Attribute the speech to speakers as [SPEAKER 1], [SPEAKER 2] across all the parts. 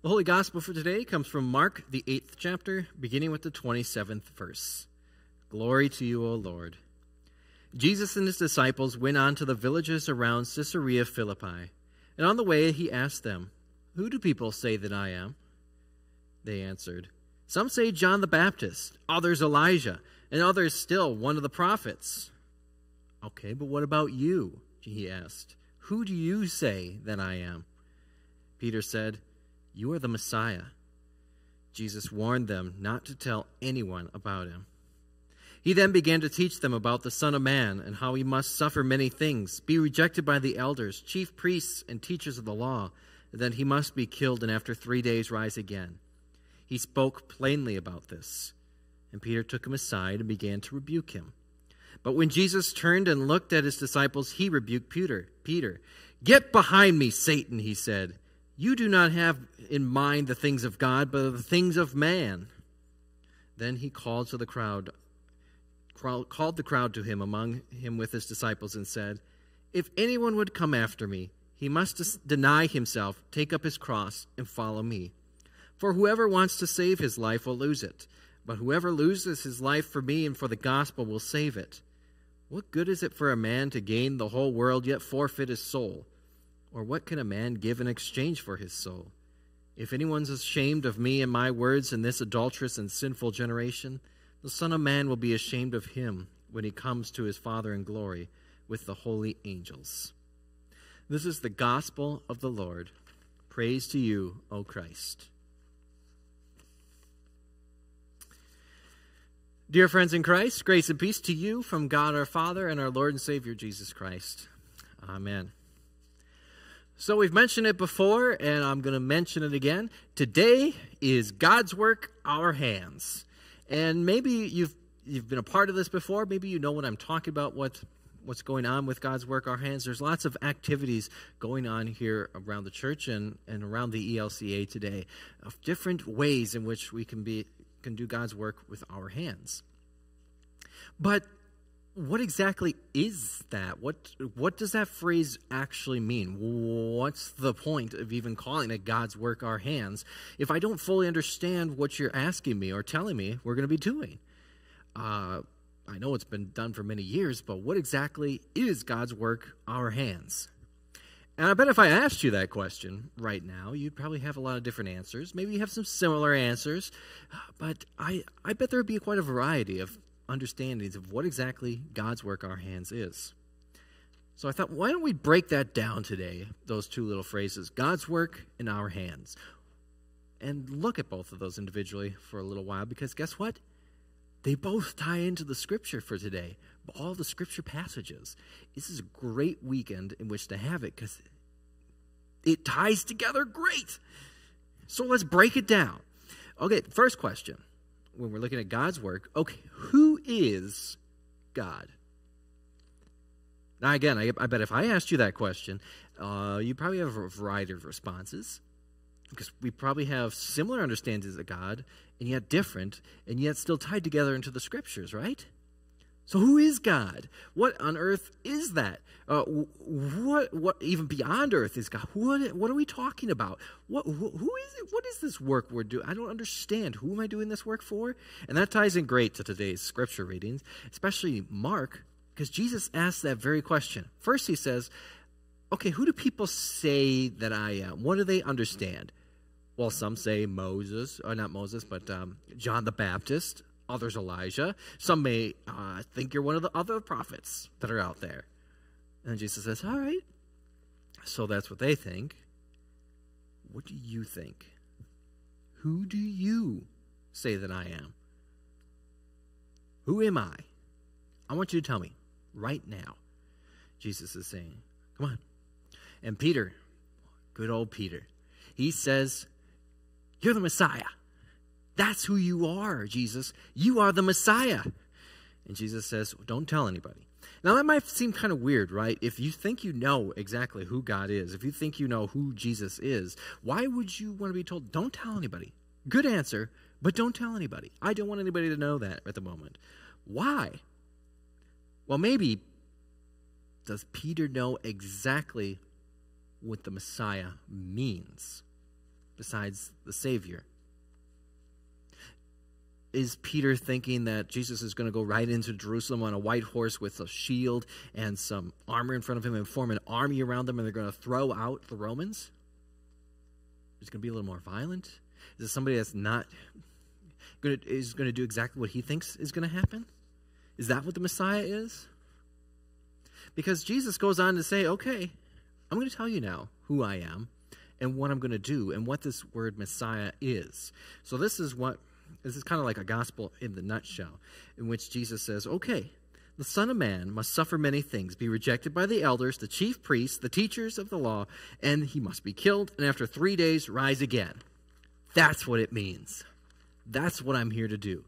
[SPEAKER 1] The Holy Gospel for today comes from Mark, the 8th chapter, beginning with the 27th verse. Glory to you, O Lord. Jesus and his disciples went on to the villages around Caesarea Philippi, and on the way he asked them, "Who do people say that I am?" They answered, "Some say John the Baptist, others Elijah, and others still one of the prophets." "Okay, but what about you?" he asked. "Who do you say that I am?" Peter said, "You are the Messiah." Jesus warned them not to tell anyone about him. He then began to teach them about the Son of Man and how he must suffer many things, be rejected by the elders, chief priests, and teachers of the law, and that he must be killed and after 3 days rise again. He spoke plainly about this, and Peter took him aside and began to rebuke him. But when Jesus turned and looked at his disciples, he rebuked Peter. "Get behind me, Satan," he said. "You do not have in mind the things of God, but the things of man." Then he called the crowd to him among him with his disciples and said, "If anyone would come after me, he must deny himself, take up his cross, and follow me. For whoever wants to save his life will lose it, but whoever loses his life for me and for the gospel will save it. What good is it for a man to gain the whole world yet forfeit his soul? Or what can a man give in exchange for his soul? If anyone's ashamed of me and my words in this adulterous and sinful generation, the Son of Man will be ashamed of him when he comes to his Father in glory with the holy angels." This is the gospel of the Lord. Praise to you, O Christ. Dear friends in Christ, grace and peace to you from God our Father and our Lord and Savior Jesus Christ. Amen. So we've mentioned it before, and I'm going to mention it again. Today is God's work, our hands. And maybe you've been a part of this before. Maybe you know what I'm talking about, what's going on with God's work, our hands. There's lots of activities going on here around the church and around the ELCA today of different ways in which we can do God's work with our hands. But what exactly is that? What does that phrase actually mean? What's the point of even calling it God's work, our hands, if I don't fully understand what you're asking me or telling me we're going to be doing? I know it's been done for many years, but what exactly is God's work, our hands? And I bet if I asked you that question right now, you'd probably have a lot of different answers. Maybe you have some similar answers, but I bet there would be quite a variety of understandings of what exactly God's work, our hands is. So I thought, why don't we break that down today, those two little phrases, God's work and our hands, and look at both of those individually for a little while, because guess what? They both tie into the scripture for today, all the scripture passages. This is a great weekend in which to have it because it ties together great. So let's break it down. Okay, first question. When we're looking at God's work, okay, who is God? Now, again, I bet if I asked you that question, you probably have a variety of responses because we probably have similar understandings of God and yet different and yet still tied together into the scriptures, right? So who is God? What on earth is that? What even beyond earth is God? What are we talking about? Who is it? What is this work we're doing? I don't understand. Who am I doing this work for? And that ties in great to today's scripture readings, especially Mark, because Jesus asked that very question. First he says, okay, who do people say that I am? What do they understand? Well, some say Moses, or not Moses, but John the Baptist. Others Elijah. Some may think you're one of the other prophets that are out there. And Jesus says, all right. So that's what they think. What do you think? Who do you say that I am? Who am I? I want you to tell me right now. Jesus is saying, come on. And Peter, good old Peter, he says, you're the Messiah. That's who you are, Jesus. You are the Messiah. And Jesus says, don't tell anybody. Now, that might seem kind of weird, right? If you think you know exactly who God is, if you think you know who Jesus is, why would you want to be told, don't tell anybody? Good answer, but don't tell anybody. I don't want anybody to know that at the moment. Why? Well, maybe, does Peter know exactly what the Messiah means? besides the Savior? Is Peter thinking that Jesus is going to go right into Jerusalem on a white horse with a shield and some armor in front of him and form an army around them, and they're going to throw out the Romans? Is it going to be a little more violent? Is it somebody that's not is going to do exactly what he thinks is going to happen? Is that what the Messiah is? Because Jesus goes on to say, okay, I'm going to tell you now who I am and what I'm going to do and what this word Messiah is. So this is kind of like a gospel in the nutshell, in which Jesus says, okay, the Son of Man must suffer many things, be rejected by the elders, the chief priests, the teachers of the law, and he must be killed, and after 3 days rise again. That's what it means. That's what I'm here to do.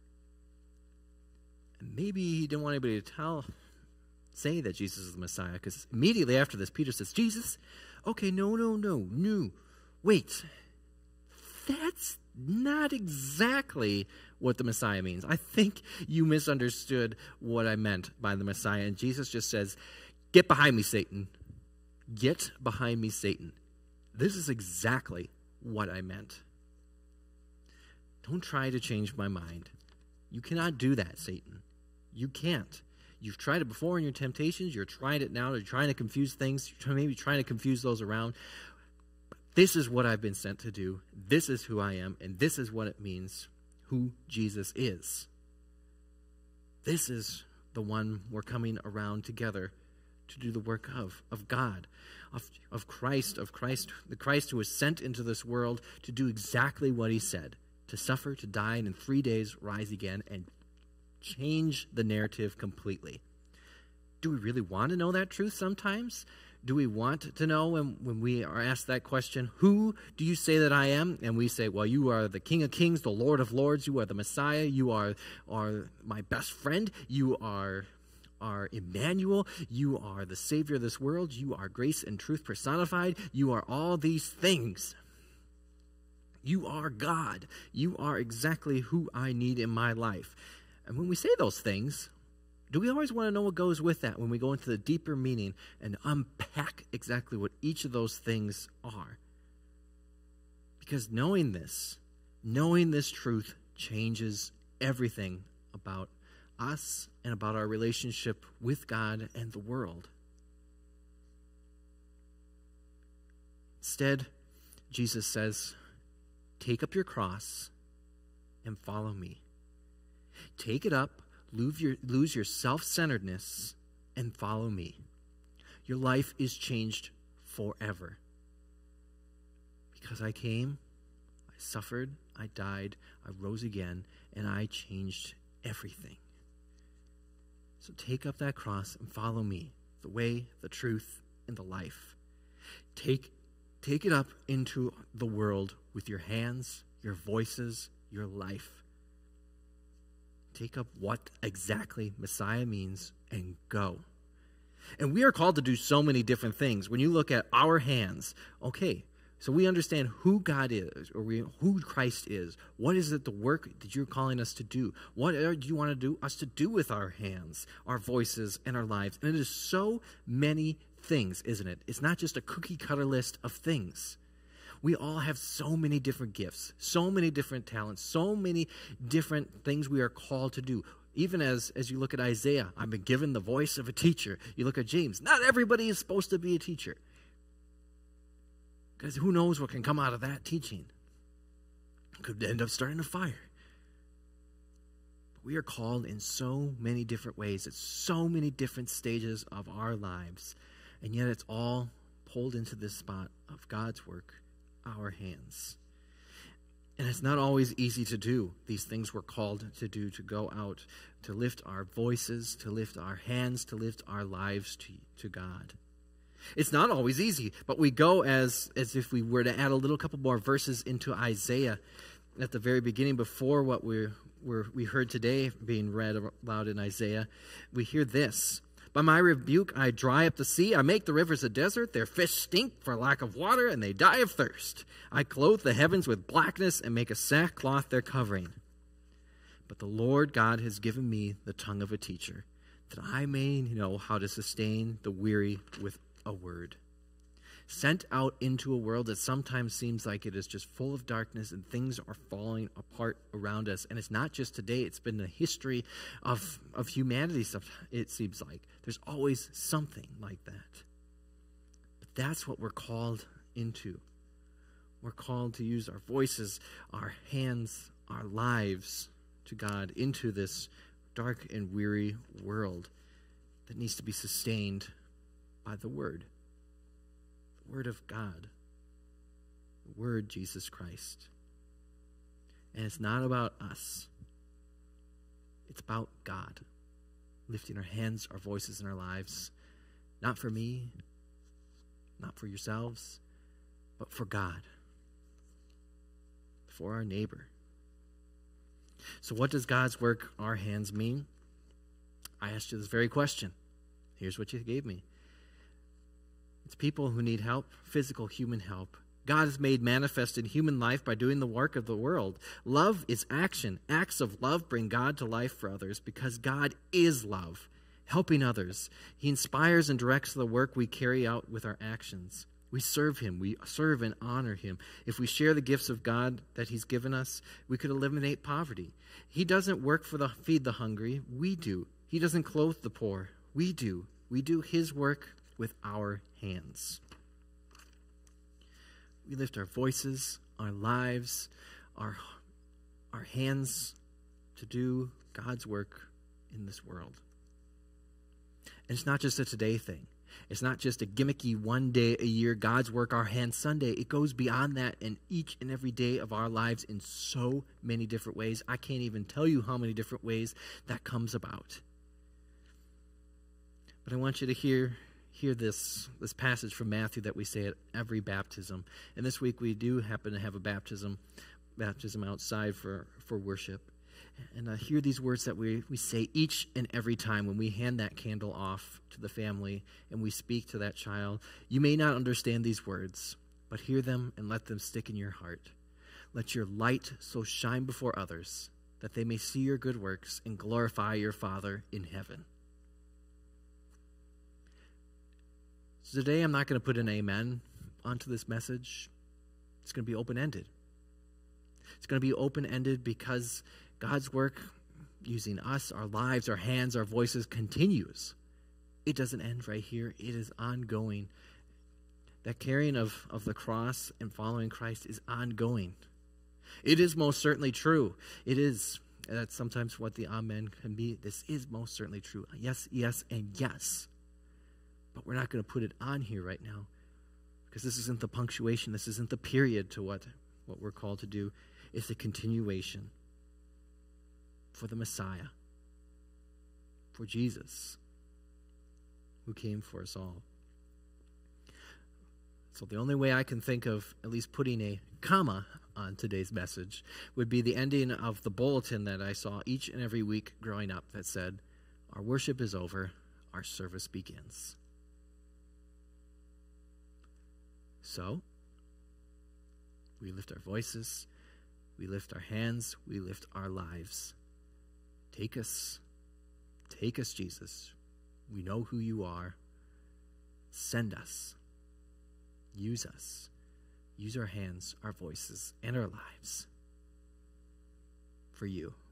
[SPEAKER 1] And maybe he didn't want anybody to say that Jesus is the Messiah, because immediately after this, Peter says, Jesus, okay, no. Wait, that's not exactly what the Messiah means. I think you misunderstood what I meant by the Messiah. And Jesus just says, get behind me, Satan. Get behind me, Satan. This is exactly what I meant. Don't try to change my mind. You cannot do that, Satan. You can't. You've tried it before in your temptations. You're trying it now. You're trying to confuse things. You're maybe trying to confuse those around. This is what I've been sent to do. This is who I am, and this is what it means, who Jesus is. This is the one we're coming around together to do the work of God, of Christ, the Christ who was sent into this world to do exactly what he said, to suffer, to die, and in 3 days rise again and change the narrative completely. Do we really want to know that truth sometimes? Do we want to know when we are asked that question, who do you say that I am? And we say, well, you are the King of Kings, the Lord of Lords. You are the Messiah. You are my best friend. You are Emmanuel. You are the Savior of this world. You are grace and truth personified. You are all these things. You are God. You are exactly who I need in my life. And when we say those things, do we always want to know what goes with that when we go into the deeper meaning and unpack exactly what each of those things are? Because knowing this truth changes everything about us and about our relationship with God and the world. Instead, Jesus says, take up your cross and follow me. Take it up. Lose your self-centeredness and follow me. Your life is changed forever. Because I came, I suffered, I died, I rose again, and I changed everything. So take up that cross and follow me, the way, the truth, and the life. Take it up into the world with your hands, your voices, your life. Take up what exactly Messiah means and go. And we are called to do so many different things. When you look at our hands, okay, so we understand who God is, or who Christ is. What is it, the work that you're calling us to do? What do you want us to do with our hands, our voices, and our lives? And it is so many things, isn't it? It's not just a cookie-cutter list of things. We all have so many different gifts, so many different talents, so many different things we are called to do. Even as you look at Isaiah, I've been given the voice of a teacher. You look at James, not everybody is supposed to be a teacher. Because who knows what can come out of that teaching. Could end up starting a fire. But we are called in so many different ways at so many different stages of our lives. And yet it's all pulled into this spot of God's work, our hands. And it's not always easy to do these things we're called to do, to go out, to lift our voices, to lift our hands, to lift our lives to God. It's not always easy, but we go as if we were to add a little couple more verses into Isaiah at the very beginning before what we heard today being read aloud in Isaiah. We hear this. By my rebuke, I dry up the sea. I make the rivers a desert. Their fish stink for lack of water, and they die of thirst. I clothe the heavens with blackness and make a sackcloth their covering. But the Lord God has given me the tongue of a teacher, that I may know how to sustain the weary with a word. sent out into a world that sometimes seems like it is just full of darkness and things are falling apart around us. And it's not just today, it's been the history of humanity, it seems like. There's always something like that. But that's what we're called into. We're called to use our voices, our hands, our lives to God into this dark and weary world that needs to be sustained by the Word of God, the Word, Jesus Christ. And it's not about us. It's about God, lifting our hands, our voices, and our lives, not for me, not for yourselves, but for God, for our neighbor. So what does God's work, our hands, mean? I asked you this very question. Here's what you gave me. It's people who need help, physical, human help. God is made manifest in human life by doing the work of the world. Love is action. Acts of love bring God to life for others because God is love, helping others. He inspires and directs the work we carry out with our actions. We serve Him. We serve and honor Him. If we share the gifts of God that He's given us, we could eliminate poverty. He doesn't work feed the hungry. We do. He doesn't clothe the poor. We do. We do His work with our hands. We lift our voices, our lives, our hands to do God's work in this world. And it's not just a today thing. It's not just a gimmicky one day a year God's work, our hands Sunday. It goes beyond that in each and every day of our lives in so many different ways. I can't even tell you how many different ways that comes about. But I want you to hear this passage from Matthew that we say at every baptism. And this week we do happen to have a baptism outside for worship. And hear these words that we say each and every time when we hand that candle off to the family and we speak to that child. You may not understand these words, but hear them and let them stick in your heart. Let your light so shine before others that they may see your good works and glorify your Father in heaven. So today I'm not going to put an amen onto this message. It's going to be open-ended. It's going to be open-ended because God's work using us, our lives, our hands, our voices continues. It doesn't end right here. It is ongoing. That carrying of the cross and following Christ is ongoing. It is most certainly true. It is. That's sometimes what the amen can be. This is most certainly true. Yes, yes, and yes. But we're not going to put it on here right now because this isn't the punctuation. This isn't the period to what we're called to do. It's a continuation for the Messiah, for Jesus, who came for us all. So the only way I can think of at least putting a comma on today's message would be the ending of the bulletin that I saw each and every week growing up that said, "Our worship is over, our service begins." So, we lift our voices, we lift our hands, we lift our lives. Take us, Jesus. We know who you are. Send us. Use us. Use our hands, our voices, and our lives for you.